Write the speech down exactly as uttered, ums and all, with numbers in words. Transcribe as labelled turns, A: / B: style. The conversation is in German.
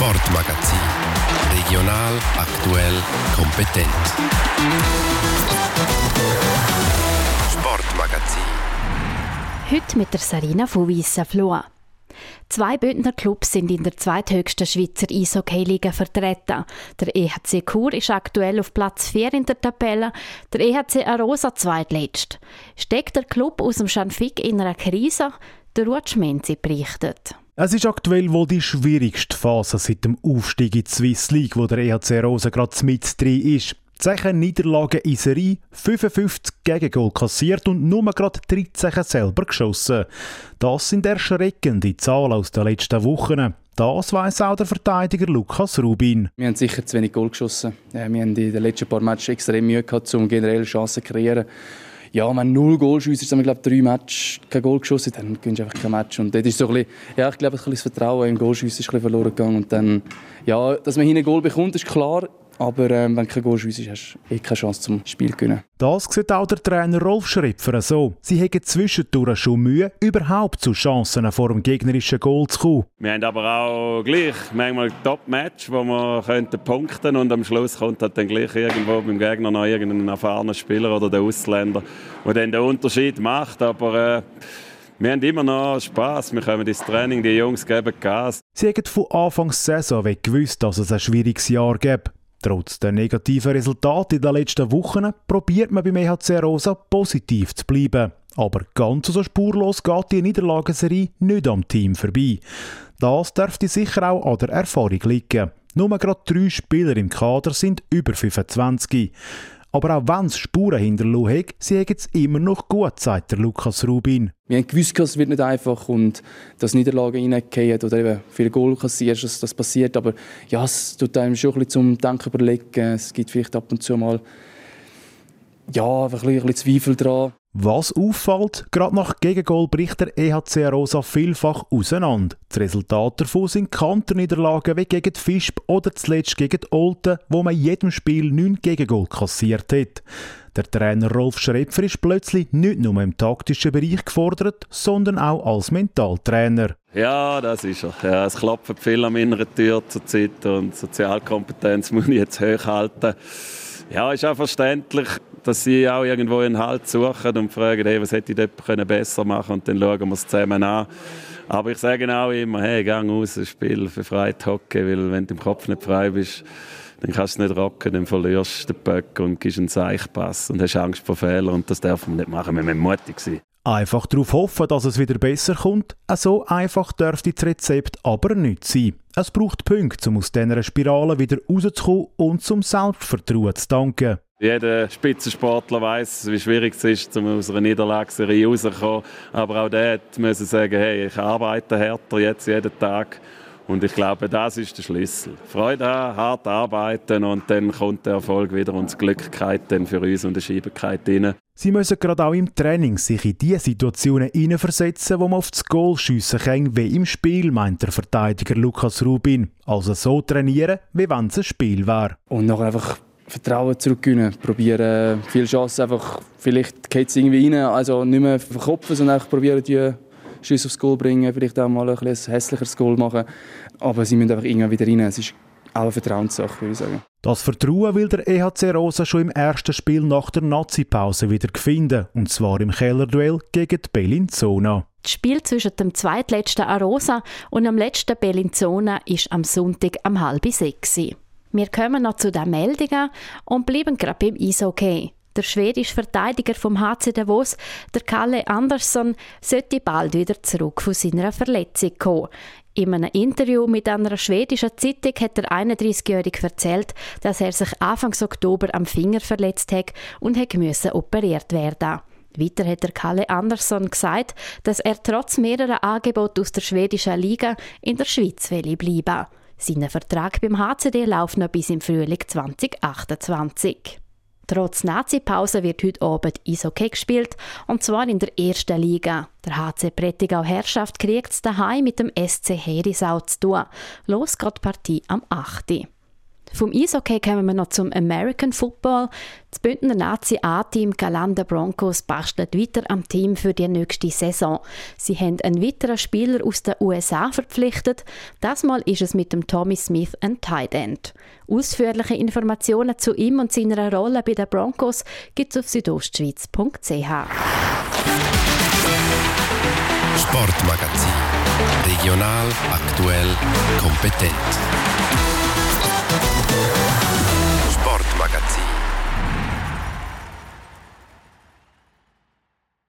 A: Sportmagazin. Regional, aktuell, kompetent. Sportmagazin.
B: Heute mit der Sarina von Wissafloa. Zwei Bündner Clubs sind in der zweithöchsten Schweizer Eishockey-Liga vertreten. Der E H C Chur ist aktuell auf Platz vier in der Tabelle, der E H C Arosa zweitletzt. Steckt der Club aus dem Schanfig in einer Krise? Der Ruud Schmenzi berichtet.
C: Es ist aktuell wohl die schwierigste Phase seit dem Aufstieg in die Swiss League, wo der E H C Arosa gerade mit drin ist. zehn Niederlagen in Serie, fünfundfünfzig Gegengol kassiert und nur gerade dreizehn selber geschossen. Das sind erschreckende Zahlen aus den letzten Wochen. Das weiss auch der Verteidiger Lukas Rubin.
D: Wir haben sicher zu wenig Goal geschossen. Wir haben in den letzten paar Matches extrem Mühe gehabt, um generell Chancen zu kreieren. Ja, wenn null Goalschüsse haben wir glaube drei Matches kein Goal geschossen, dann gewinnst du einfach kein Match. Und dort ist so ein bisschen, ja, ich glaube, ein bisschen das Vertrauen im Goalschuss ist ein bisschen verloren gegangen. Und dann, ja, dass man hier ein Goal bekommt, ist klar. Aber ähm, wenn du kein Goal schiessst, hast du eh keine Chance zum Spiel zu gewinnen.
C: Das sieht auch der Trainer Rolf Schrepfer so. Sie haben zwischendurch schon Mühe, überhaupt zu Chancen vor dem gegnerischen Goal zu kommen.
E: Wir haben aber auch gleich manchmal ein Top-Match, wo wir könnten punkten und am Schluss kommt halt dann gleich irgendwo beim Gegner noch irgendein erfahrener Spieler oder der Ausländer, der dann den Unterschied macht. Aber äh, wir haben immer noch Spass. Wir kommen ins Training, die Jungs geben Gas.
C: Sie haben von Anfang der Saison weg gewusst, dass es ein schwieriges Jahr gibt. Trotz der negativen Resultate in den letzten Wochen probiert man beim E H C Arosa positiv zu bleiben. Aber ganz so spurlos geht die Niederlagenserie nicht am Team vorbei. Das dürfte sicher auch an der Erfahrung liegen. Nur gerade drei Spieler im Kader sind über fünfundzwanzig. Aber auch wenn es Spuren hinterlassen hat, sie haben es immer noch gut, sagt der Lukas Rubin.
D: Wir haben gewusst, es wird nicht einfach und dass Niederlagen reingehen oder eben viele Goal kassierst, dass das passiert. Aber ja, es tut einem schon ein bisschen zum Denken überlegen. Es gibt vielleicht ab und zu mal ja, ein bisschen, ein bisschen Zweifel dran.
C: Was auffällt, gerade nach Gegengol bricht der E H C Arosa vielfach auseinander. Das Resultat davon sind Kanterniederlagen wie gegen die Visp oder zuletzt gegen die Olten, wo man in jedem Spiel neun Gegengol kassiert hat. Der Trainer Rolf Schrepfer ist plötzlich nicht nur im taktischen Bereich gefordert, sondern auch als Mentaltrainer.
E: Ja, das ist er. Ja, es klopft viel an meiner Tür zur Zeit und Sozialkompetenz muss ich jetzt hochhalten. Ja, ist auch verständlich, dass sie auch irgendwo einen Halt suchen und fragen, hey, was hätte ich dort besser machen können, und dann schauen wir es zusammen an. Aber ich sage auch immer, hey, gang raus, spiel für frei Hockey, weil wenn du im Kopf nicht frei bist, dann kannst du es nicht rocken, dann verlierst du den Puck und gibst einen Seichpass und hast Angst vor Fehlern und das darf man nicht machen, wir müssen mutig sein.
C: Einfach darauf hoffen, dass es wieder besser kommt. So einfach dürfte das Rezept aber nicht sein. Es braucht Punkte, um aus dieser Spirale wieder rauszukommen und zum Selbstvertrauen zu danken.
E: Jeder Spitzensportler weiss, wie schwierig es ist, um aus einer Niederlagsserie rauszukommen. Aber auch der muss sagen, hey, ich arbeite härter jetzt jeden Tag. Und ich glaube, das ist der Schlüssel. Freude haben, hart arbeiten und dann kommt der Erfolg wieder und die Glücklichkeit dann für uns und die Schiebigkeit rein.
C: Sie müssen gerade auch im Training sich in die Situationen hineinversetzen, wo man auf das Goal schiessen kann, wie im Spiel, meint der Verteidiger Lukas Rubin. Also so trainieren, wie wenn es ein Spiel wäre.
D: Und nachher einfach Vertrauen zurückgewinnen, probieren, viele Chancen einfach, vielleicht geht es irgendwie rein, also nicht mehr verkopfen, sondern einfach probieren, die Schüsse aufs Goal bringen, vielleicht auch mal ein, ein hässlicheres Goal machen. Aber sie müssen einfach irgendwann wieder rein. Es ist auch eine Vertrauenssache, würde ich sagen.
C: Das Vertrauen will der E H C Arosa schon im ersten Spiel nach der Nazi-Pause wieder finden. Und zwar im Kellerduell gegen die Bellinzona.
B: Das Spiel zwischen dem zweitletzten Arosa und dem letzten Bellinzona ist am Sonntag um halb sechs. Wir kommen noch zu den Meldungen und bleiben gerade beim Eishockey. Der schwedische Verteidiger vom H C Davos, der Kalle Andersson, sollte bald wieder zurück von seiner Verletzung kommen. In einem Interview mit einer schwedischen Zeitung hat der einunddreißigjährige erzählt, dass er sich Anfang Oktober am Finger verletzt hat und musste operiert werden. Weiter hat der Kalle Andersson gesagt, dass er trotz mehrerer Angebote aus der schwedischen Liga in der Schweiz bleiben will. Sein Vertrag beim H C D läuft noch bis im Frühling zwanzig achtundzwanzig. Trotz Nazi-Pause wird heute Abend Eishockey gespielt, und zwar in der ersten Liga. Der H C Prättigau Herrschaft kriegt es daheim mit dem S C Herisau zu tun. Los geht die Partie am achten Vom Eishockey kommen wir noch zum American Football. Das Bündner Nazi-A-Team Galanda Broncos bastelt weiter am Team für die nächste Saison. Sie haben einen weiteren Spieler aus den U S A verpflichtet. Das Mal ist es mit dem Tommy Smith ein Tight End. Ausführliche Informationen zu ihm und seiner Rolle bei den Broncos gibt es auf südostschweiz punkt c h.
A: Sportmagazin. Regional, aktuell, kompetent. Sportmagazin.